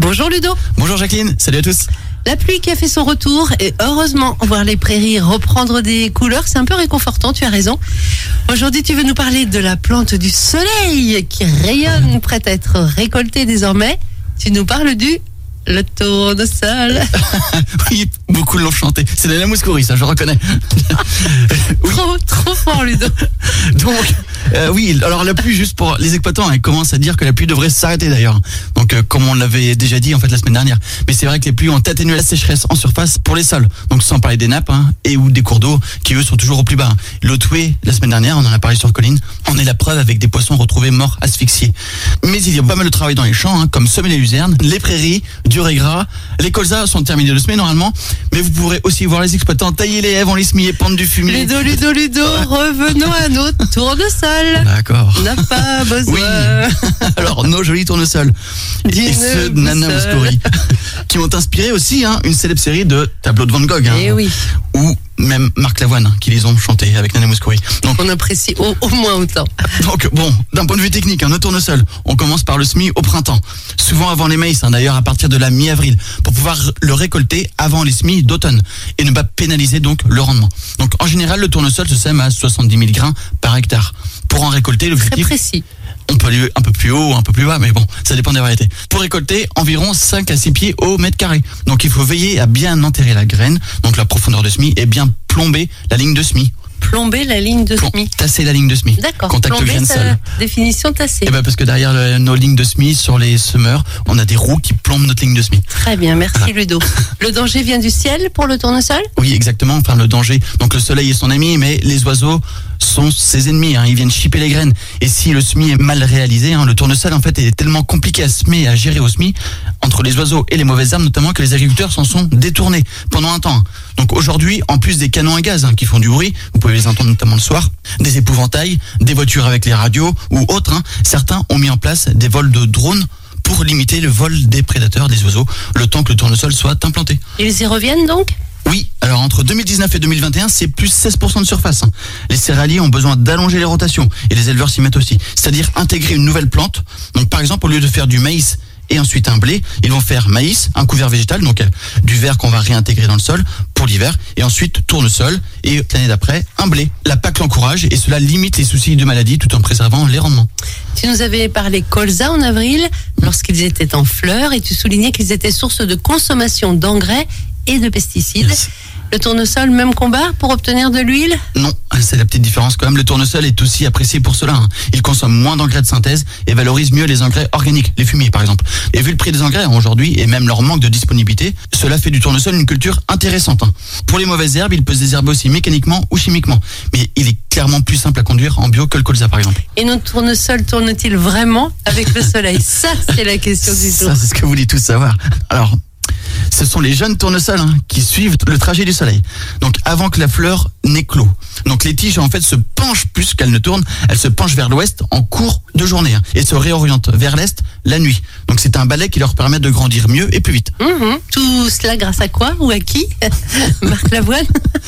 Bonjour Ludo. Bonjour Jacqueline, salut à tous. La pluie qui a fait son retour et heureusement, voir les prairies reprendre des couleurs, c'est un peu réconfortant, tu as raison. Aujourd'hui, tu veux nous parler de la plante du soleil qui rayonne, prête à être récoltée désormais. Tu nous parles le tournesol. Oui, beaucoup l'ont chanté. C'est de la mouscouris, ça, je reconnais. Oui. Trop fort, Ludo. Donc, oui, alors la pluie, juste pour les exploitants, ils commencent à dire que la pluie devrait s'arrêter d'ailleurs. Donc, comme on l'avait déjà dit en fait la semaine dernière. Mais c'est vrai que les pluies ont atténué la sécheresse en surface pour les sols. Donc, sans parler des nappes et ou des cours d'eau qui eux sont toujours au plus bas. L'Otoué, la semaine dernière, on en a parlé sur Colline, en est la preuve avec des poissons retrouvés morts asphyxiés. Mais il y a pas mal de travail dans les champs, comme semer les luzernes, les prairies, dur et gras. Les colzas sont terminés de semer normalement, mais vous pourrez aussi voir les exploitants tailler les haies en les semis et pendre du fumier. Ludo, revenons à nos tournesols. D'accord. On n'a pas besoin. Oui. Alors, nos jolis tournesols. Et ceux de Nana Mouskouri, qui ont inspiré aussi une célèbre série de tableaux de Van Gogh. Eh oui. Ou même Marc Lavoine, qui les ont chantés avec Nana Mouskouri. Donc, on apprécie au moins autant. Donc, bon, d'un point de vue technique, nos tournesols, on commence par le semis au printemps. Souvent avant les maïs, d'ailleurs à partir de la mi-avril, pour pouvoir le récolter avant les semis d'automne et ne pas pénaliser donc le rendement. Donc, en général, le tournesol se sème à 70 000 grains par hectare. Pour en récolter, l'objectif... Très précis. On peut aller un peu plus haut ou un peu plus bas, mais bon, ça dépend des variétés. Pour récolter, environ 5 à 6 pieds au mètre carré. Donc il faut veiller à bien enterrer la graine, donc la profondeur de semis, et bien plomber la ligne de semis. Plomber la ligne de semis. Tasser la ligne de semis. D'accord. Contact Plomber, graine sol. Définition tassée. Et parce que derrière nos lignes de semis, sur les semeurs, on a des roues qui plombent notre ligne de semis. Très bien, merci Ludo. Le danger vient du ciel pour le tournesol ? Oui, exactement. Enfin, le danger. Donc le soleil est son ami, mais les oiseaux sont ses ennemis. Ils viennent chipper les graines. Et si le semis est mal réalisé, le tournesol en fait est tellement compliqué à semer et à gérer au semis entre les oiseaux et les mauvaises herbes, notamment que les agriculteurs s'en sont détournés pendant un temps. Donc aujourd'hui, en plus des canons à gaz qui font du bruit, vous pouvez les entendre notamment le soir, des épouvantails, des voitures avec les radios ou autres, certains ont mis en place des vols de drones pour limiter le vol des prédateurs, des oiseaux, le temps que le tournesol soit implanté. Ils y reviennent donc ? Oui, alors entre 2019 et 2021, c'est plus 16% de surface. Les céréaliers ont besoin d'allonger les rotations et les éleveurs s'y mettent aussi. C'est-à-dire intégrer une nouvelle plante. Donc par exemple, au lieu de faire du maïs et ensuite un blé, ils vont faire maïs, un couvert végétal, donc du verre qu'on va réintégrer dans le sol pour l'hiver, et ensuite tournesol, et l'année d'après, un blé. La PAC l'encourage et cela limite les soucis de maladie tout en préservant les rendements. Tu nous avais parlé colza en avril, lorsqu'ils étaient en fleurs, et tu soulignais qu'ils étaient source de consommation d'engrais et de pesticides. Yes. Le tournesol, même combat pour obtenir de l'huile ? Non, c'est la petite différence quand même. Le tournesol est aussi apprécié pour cela. Il consomme moins d'engrais de synthèse et valorise mieux les engrais organiques, les fumiers par exemple. Et vu le prix des engrais aujourd'hui et même leur manque de disponibilité, cela fait du tournesol une culture intéressante. Pour les mauvaises herbes, il peut se désherber aussi mécaniquement ou chimiquement. Mais il est clairement plus simple à conduire en bio que le colza par exemple. Et notre tournesol tourne-t-il vraiment avec le soleil ? Ça, c'est la question du jour. Ça, c'est ce que vous voulez tous savoir. Alors... ce sont les jeunes tournesols qui suivent le trajet du soleil. Donc avant que la fleur n'éclot. Donc les tiges en fait se penchent plus qu'elles ne tournent. Elles se penchent vers l'ouest en cours de journée et se réorientent vers l'est la nuit. Donc c'est un balai qui leur permet de grandir mieux et plus vite. Tout cela grâce à quoi ou à qui ? Marc Lavoine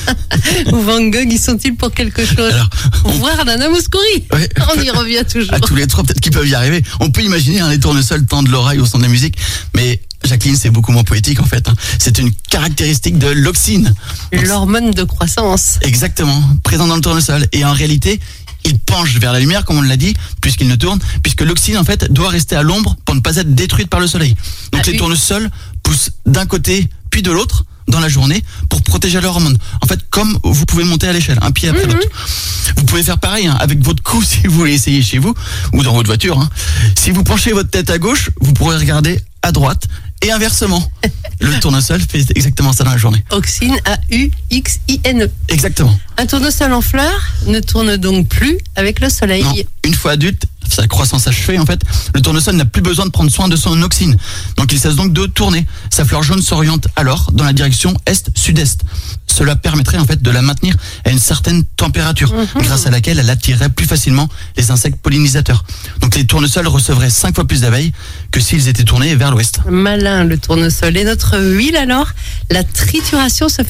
ou Van Gogh, y sont-ils pour quelque chose ? Alors, Voir Nana Mouskouri. Ouais, on y revient toujours. À tous les trois, peut-être qu'ils peuvent y arriver. On peut imaginer les tournesols tendent l'oreille au son de la musique, mais Jacqueline, c'est beaucoup moins poétique en fait. C'est une caractéristique de l'auxine. L'hormone de croissance. Exactement, présent dans le tournesol. Et en réalité, il penche vers la lumière, comme on l'a dit, puisqu'il ne tourne, puisque l'auxine en fait doit rester à l'ombre pour ne pas être détruite par le soleil. Donc les tournesols poussent d'un côté puis de l'autre dans la journée pour protéger leur hormone. En fait, comme vous pouvez monter à l'échelle, un pied après l'autre. Vous pouvez faire pareil avec votre cou si vous voulez essayer chez vous ou dans votre voiture. Si vous penchez votre tête à gauche, vous pourrez regarder à droite et inversement. Le tournesol fait exactement ça dans la journée. Auxine, A-U-X-I-N-E. Exactement. Un tournesol en fleurs ne tourne donc plus avec le soleil. Non. Une fois adulte, sa croissance achevée en fait, le tournesol n'a plus besoin de prendre soin de son auxine. Donc il cesse donc de tourner. Sa fleur jaune s'oriente alors dans la direction est-sud-est. Cela permettrait en fait de la maintenir à une certaine température, grâce à laquelle elle attirerait plus facilement les insectes pollinisateurs. Donc les tournesols recevraient 5 fois plus d'abeilles que s'ils étaient tournés vers l'ouest. Malin le tournesol. Et notre huile alors, la trituration se fait-elle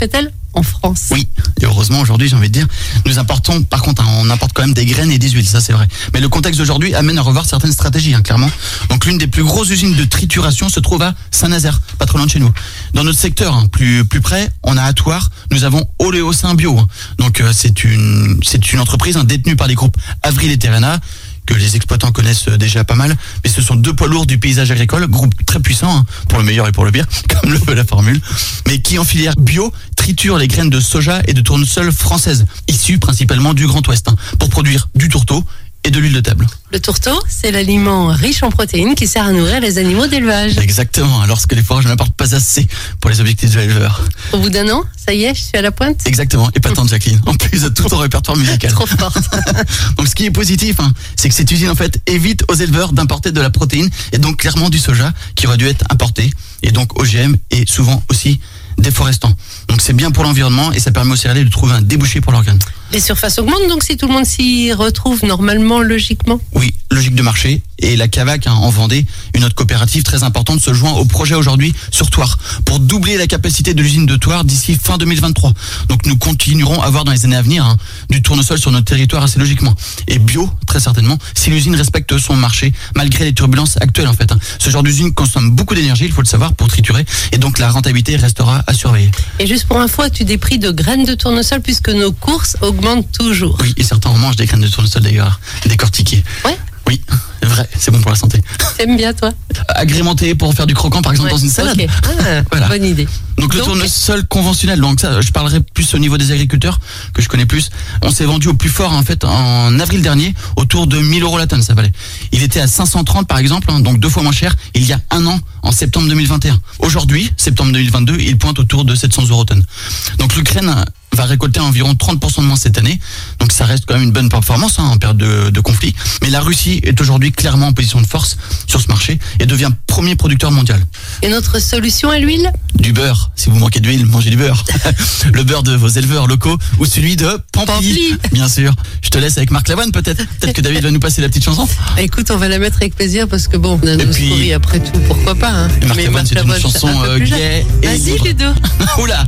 en France. Oui, et heureusement aujourd'hui, j'ai envie de dire, nous importons, par contre, on importe quand même des graines et des huiles, ça c'est vrai. Mais le contexte d'aujourd'hui amène à revoir certaines stratégies, clairement. Donc l'une des plus grosses usines de trituration se trouve à Saint-Nazaire, pas trop loin de chez nous. Dans notre secteur, plus près, on a à Thouars, nous avons Oléocin Bio. Donc c'est une entreprise détenue par les groupes Avril et Terrena, que les exploitants connaissent déjà pas mal, mais ce sont deux poids lourds du paysage agricole, groupe très puissant, pour le meilleur et pour le pire, comme le veut la formule, mais qui en filière bio triture les graines de soja et de tournesol françaises, issues principalement du Grand Ouest, pour produire du tourteau et de l'huile de table. Le tourteau, c'est l'aliment riche en protéines qui sert à nourrir les animaux d'élevage. Exactement, lorsque les fourrages n'apportent pas assez pour les objectifs de l'éleveur. Au bout d'un an, ça y est, je suis à la pointe. Exactement, épatante Jacqueline, en plus de tout ton répertoire musical. Trop forte. Donc ce qui est positif, c'est que cette usine en fait évite aux éleveurs d'importer de la protéine et donc clairement du soja qui aurait dû être importé, et donc OGM et souvent aussi déforestant. Donc c'est bien pour l'environnement et ça permet aux céréaliers de trouver un débouché pour leurs graines. Les surfaces augmentent donc si tout le monde s'y retrouve normalement, logiquement. Oui, logique de marché. Et la Cavac en Vendée, une autre coopérative très importante, se joint au projet aujourd'hui sur Thouars pour doubler la capacité de l'usine de Thouars d'ici fin 2023. Donc nous continuerons à avoir dans les années à venir du tournesol sur notre territoire assez logiquement. Et bio, très certainement, si l'usine respecte son marché, malgré les turbulences actuelles en fait. Ce genre d'usine consomme beaucoup d'énergie, il faut le savoir, pour triturer. Et donc la rentabilité restera à surveiller. Et juste pour info, as-tu des prix de graines de tournesol puisque nos courses augmentent toujours? Oui, et certains en mangent des graines de tournesol d'ailleurs, décortiquées. Ouais. Oui, c'est vrai, c'est bon pour la santé. T'aimes bien toi? Agrémenté pour faire du croquant par exemple dans une salade. Okay. Voilà. Bonne idée. Donc le tournesol conventionnel, donc ça je parlerai plus au niveau des agriculteurs que je connais plus. On s'est vendu au plus fort en fait en avril dernier, autour de 1000 € la tonne ça valait. Il était à 530 par exemple, donc 2 fois moins cher il y a un an, en septembre 2021. Aujourd'hui, septembre 2022, il pointe autour de 700 € tonne. Donc l'Ukraine va récolter environ 30% de moins cette année, donc ça reste quand même une bonne performance en période de conflit. Mais la Russie est aujourd'hui clairement en position de force sur ce marché et devient premier producteur mondial. Et notre solution à l'huile? Du beurre. Si vous manquez d'huile, mangez du beurre. Le beurre de vos éleveurs locaux ou celui de Pampli. Bien sûr. Je te laisse avec Marc Lavoine peut-être. Peut-être que David va nous passer la petite chanson. Écoute, on va la mettre avec plaisir parce que bon, on a nos souris après tout, pourquoi pas. Et Marc Lavoine, c'est une chanson gaie et vas-y Ludo. Oula.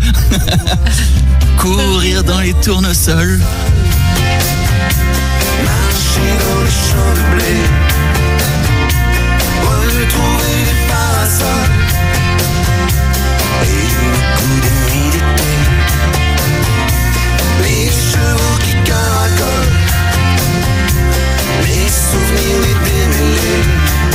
Courir dans les tournesols, marcher dans les champs de blé, retrouver les parasols et le coup de nuit d'été, les chevaux qui caracolent, les souvenirs, les démêlés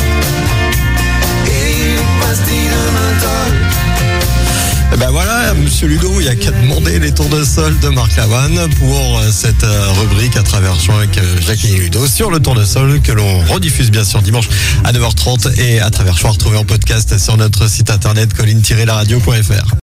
et les pastilles de menthol. Ben voilà, Monsieur Ludo, il n'y a qu'à demander les tournesols de Marc Lavoine pour cette rubrique à travers Jean avec Jacqueline et Ludo sur le tournesol que l'on rediffuse bien sûr dimanche à 9h30 et à travers Choix retrouvé en podcast sur notre site internet colline-laradio.fr.